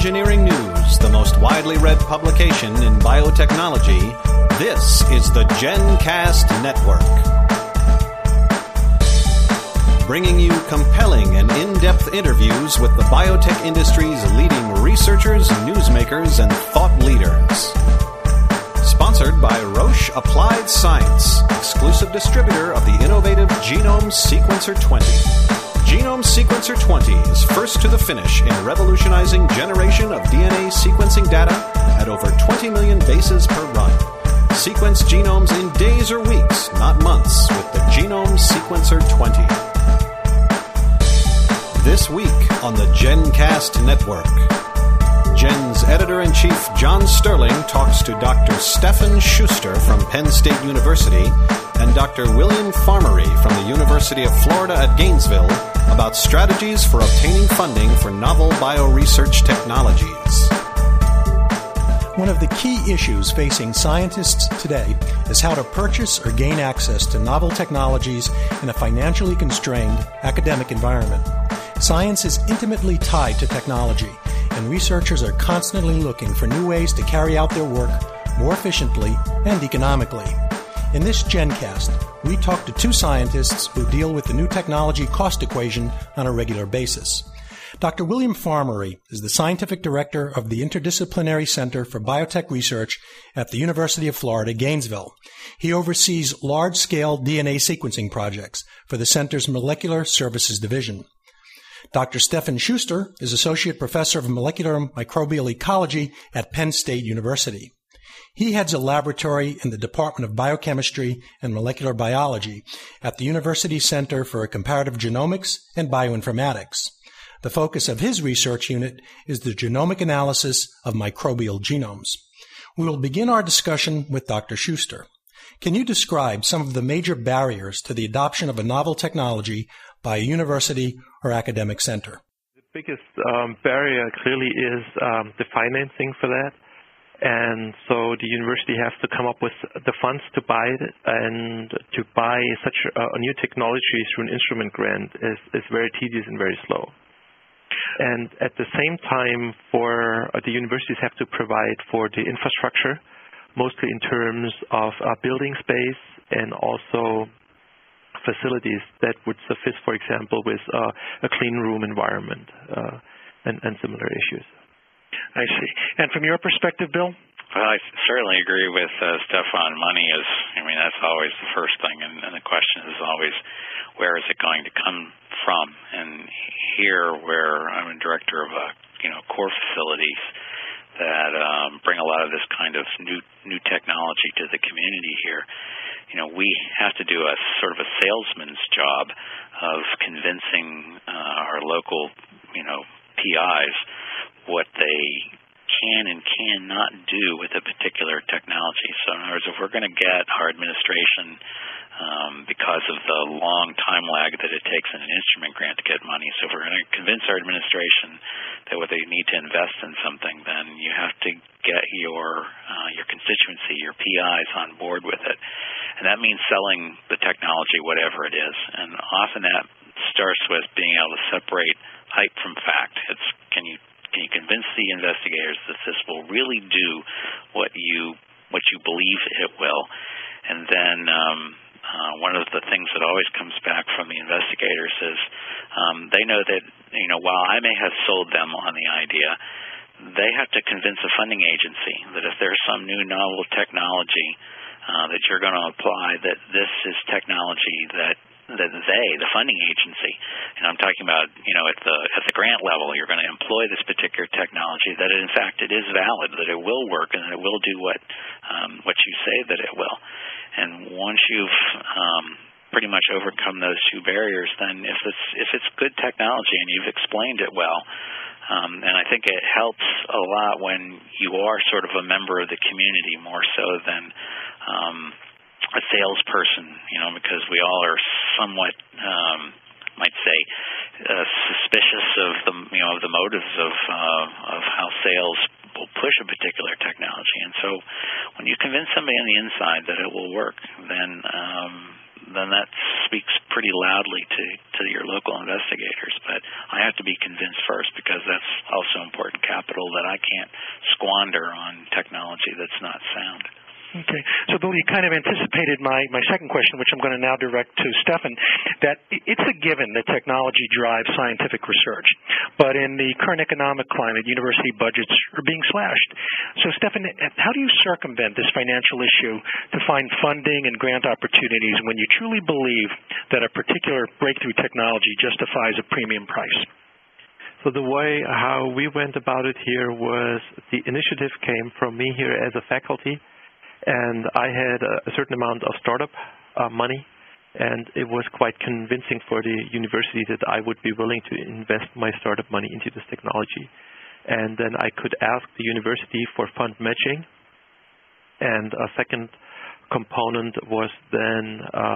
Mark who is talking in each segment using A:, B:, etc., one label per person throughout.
A: Engineering News, the most widely read publication in biotechnology, this is the GenCast Network. Bringing you compelling and in-depth interviews with the biotech industry's leading researchers, newsmakers, and thought leaders. Sponsored by Roche Applied Science, exclusive distributor of the innovative Genome Sequencer 20. Genome Sequencer 20 is first to the finish in revolutionizing generation of DNA sequencing data at over 20 million bases per run. Sequence genomes in days or weeks, not months, with the Genome Sequencer 20. This week on the GenCast Network, Gen's editor-in-chief John Sterling talks to Dr. Stephan Schuster from Penn State University and Dr. William Farmery from the University of Florida at Gainesville about strategies for obtaining funding for novel bioresearch technologies.
B: One of the key issues facing scientists today is how to purchase or gain access to novel technologies in a financially constrained academic environment. Science is intimately tied to technology, and researchers are constantly looking for new ways to carry out their work more efficiently and economically. In this GenCast, we talk to two scientists who deal with the new technology cost equation on a regular basis. Dr. William Farmery is the scientific director of the Interdisciplinary Center for Biotech Research at the University of Florida, Gainesville. He oversees large-scale DNA sequencing projects for the center's Molecular Services Division. Dr. Stephan Schuster is Associate Professor of Molecular Microbial Ecology at Penn State University. He heads a laboratory in the Department of Biochemistry and Molecular Biology at the University Center for Comparative Genomics and Bioinformatics. The focus of his research unit is the genomic analysis of microbial genomes. We will begin our discussion with Dr. Schuster. Can you describe some of the major barriers to the adoption of a novel technology by a university or academic center?
C: The biggest barrier clearly is the financing for that. And so the university has to come up with the funds to buy it, and to buy such a new technology through an instrument grant is very tedious and very slow. And at the same time, the universities have to provide for the infrastructure, mostly in terms of building space and also facilities that would suffice, for example, with a clean room environment and similar issues.
D: I see. And from your perspective, Bill?
E: Well, I certainly agree with Stephan. Money is, that's always the first thing, and the question is always, where is it going to come from? And here, where I'm a director of core facilities that bring a lot of this kind of new technology to the community here, we have to do a sort of a salesman's job of convincing our local, PIs what they can and cannot do with a particular technology. So in other words, if we're going to get our administration, because of the long time lag that it takes in an instrument grant to get money, so if we're going to convince our administration that what they need to invest in something, then you have to get your constituency, your PIs on board with it. And that means selling the technology, whatever it is. And often that starts with being able to separate hype from fact. It's can you convince the investigators that this will really do what you believe it will? And then one of the things that always comes back from the investigators is they know that while I may have sold them on the idea, they have to convince a funding agency that if there's some new novel technology that you're going to apply, that this is technology that the funding agency, and I'm talking about, at the grant level, you're going to employ this particular technology, that in fact it is valid, that it will work, and that it will do what you say that it will. And once you've pretty much overcome those two barriers, then if it's good technology and you've explained it well, and I think it helps a lot when you are sort of a member of the community more so than a salesperson, because we all are somewhat, might say, suspicious of the motives of how sales will push a particular technology. And so, when you convince somebody on the inside that it will work, then then that speaks pretty loudly to your local investigators. But I have to be convinced first, because that's also important capital that I can't squander on technology that's not sound.
D: Okay. So, Bill, you kind of anticipated my second question, which I'm going to now direct to Stefan, that it's a given that technology drives scientific research. But in the current economic climate, university budgets are being slashed. So, Stefan, how do you circumvent this financial issue to find funding and grant opportunities when you truly believe that a particular breakthrough technology justifies a premium price?
C: So the way how we went about it here was the initiative came from me here as a faculty. And I had a certain amount of startup money, and it was quite convincing for the university that I would be willing to invest my startup money into this technology. And then I could ask the university for fund matching. And a second component was then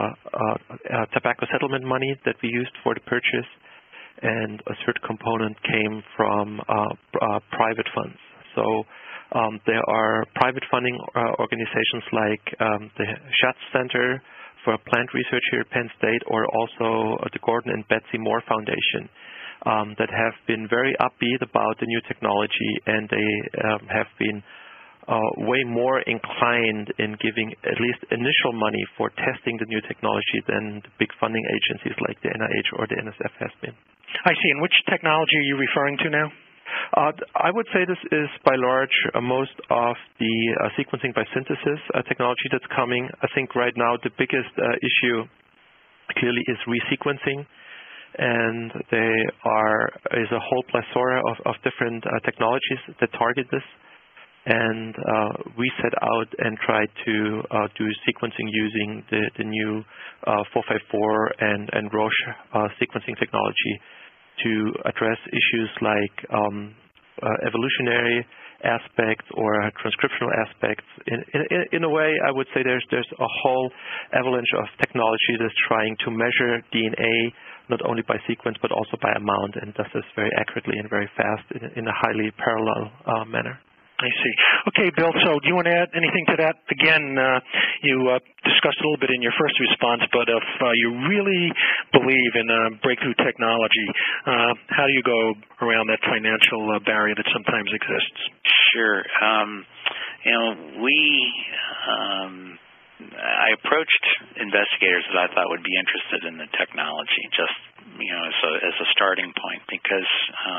C: tobacco settlement money that we used for the purchase. And a third component came from private funds. So there are private funding organizations like the Schatz Center for Plant Research here at Penn State, or also the Gordon and Betsy Moore Foundation that have been very upbeat about the new technology, and they have been way more inclined in giving at least initial money for testing the new technology than the big funding agencies like the NIH or the NSF has been.
D: I see. And which technology are you referring to now?
C: I would say this is by large most of the sequencing by synthesis technology that's coming. I think right now the biggest issue clearly is resequencing, and there is a whole plethora of different technologies that target this. And we set out and tried to do sequencing using the new 454 and Roche sequencing technology to address issues like evolutionary aspects or transcriptional aspects. In a way, I would say there's a whole avalanche of technology that's trying to measure DNA not only by sequence but also by amount, and does this very accurately and very fast in a highly parallel manner.
D: I see. Okay, Bill, so do you want to add anything to that? Again, you discussed a little bit in your first response, but if you really believe in breakthrough technology, how do you go around that financial barrier that sometimes exists?
E: Sure. I approached investigators that I thought would be interested in the technology, just as a starting point, because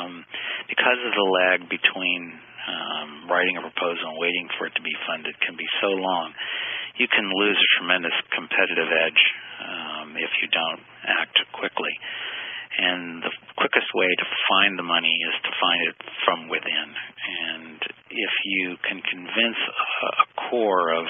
E: of the lag between writing a proposal and waiting for it to be funded can be so long. You can lose a tremendous competitive edge if you don't act quickly. And the quickest way to find the money is to find it from within. And if you can convince a core of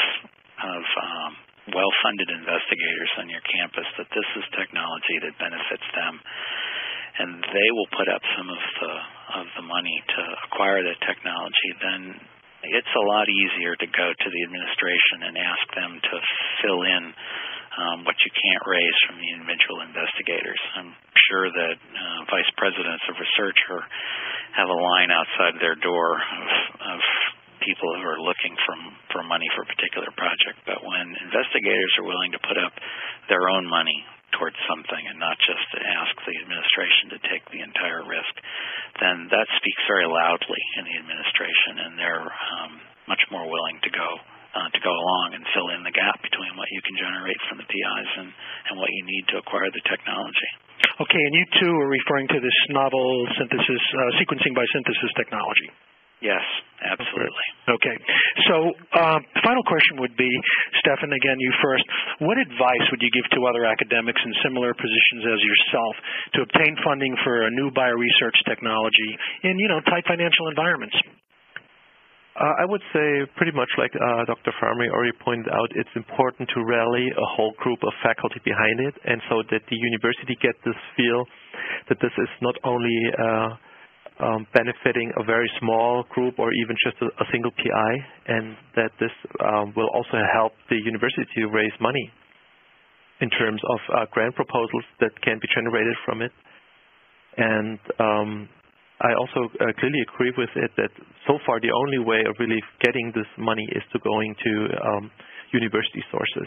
E: well-funded investigators on your campus that this is technology that benefits them, and they will put up some of the money to acquire that technology, then it's a lot easier to go to the administration and ask them to fill in what you can't raise from the individual investigators. I'm sure that vice presidents of research have a line outside their door of people who are looking for money for a particular project. But when investigators are willing to put up their own money towards something and not just to ask the administration to take the entire risk, then that speaks very loudly in the administration, and they're much more willing to go along and fill in the gap between what you can generate from the PIs and what you need to acquire the technology.
D: Okay, and you too are referring to this novel synthesis, sequencing by synthesis technology.
E: Yes, absolutely.
D: Okay. So final question would be, Stefan, again, you first. What advice would you give to other academics in similar positions as yourself to obtain funding for a new bioresearch technology in, tight financial environments?
C: I would say pretty much like Dr. Farmery already pointed out, it's important to rally a whole group of faculty behind it, and so that the university get this feel that this is not only benefiting a very small group or even just a single PI, and that this will also help the university to raise money in terms of grant proposals that can be generated from it. And I also clearly agree with it that so far the only way of really getting this money is to going to university sources.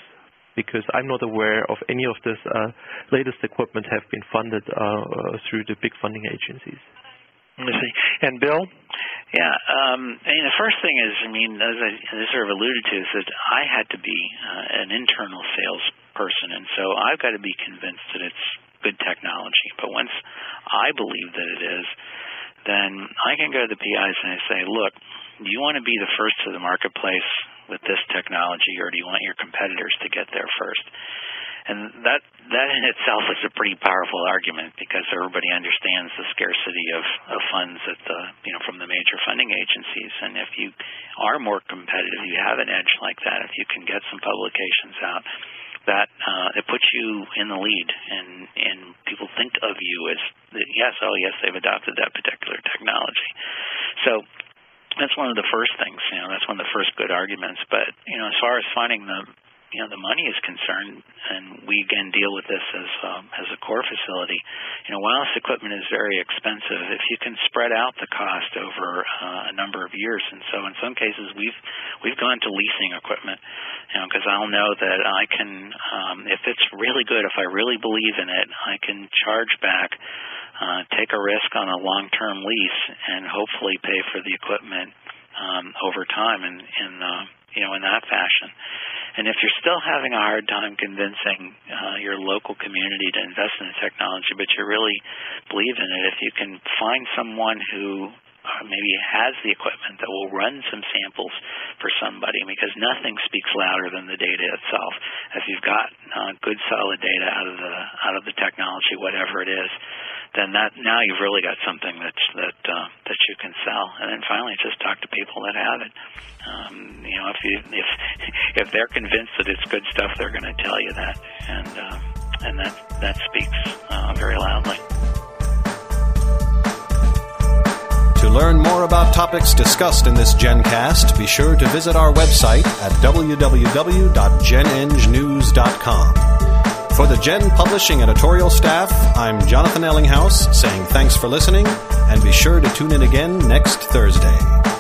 C: because I'm not aware of any of this latest equipment have been funded through the big funding agencies.
D: Let me see. And Bill?
E: Yeah, the first thing is, as I sort of alluded to, is that I had to be an internal salesperson, and so I've got to be convinced that it's good technology. But once I believe that it is, then I can go to the PIs and I say, look, do you want to be the first to the marketplace with this technology, or do you want your competitors to get there first? And that in itself is a pretty powerful argument, because everybody understands the scarcity of funds at from the major funding agencies. And if you are more competitive, you have an edge like that. If you can get some publications out, that it puts you in the lead, and people think of you as yes, they've adopted that particular technology. So that's one of the first things. That's one of the first good arguments. But as far as finding the money is concerned, and we again deal with this as a core facility. While this equipment is very expensive, if you can spread out the cost over a number of years, and so in some cases we've gone to leasing equipment, because I'll know that I can, if it's really good, if I really believe in it, I can charge back, take a risk on a long-term lease, and hopefully pay for the equipment over time, in that fashion. And if you're still having a hard time convincing your local community to invest in the technology, but you really believe in it, if you can find someone who maybe has the equipment that will run some samples for somebody, because nothing speaks louder than the data itself. If you've got good, solid data out of the technology, whatever it is, then now you've really got something that you can sell. And then finally, just talk to people that have it. If they're convinced that it's good stuff, they're going to tell you that, and that speaks very loudly.
A: To learn more about topics discussed in this GenCast, be sure to visit our website at www.genengnews.com. For the Gen Publishing editorial staff, I'm Jonathan Ellinghaus saying thanks for listening, and be sure to tune in again next Thursday.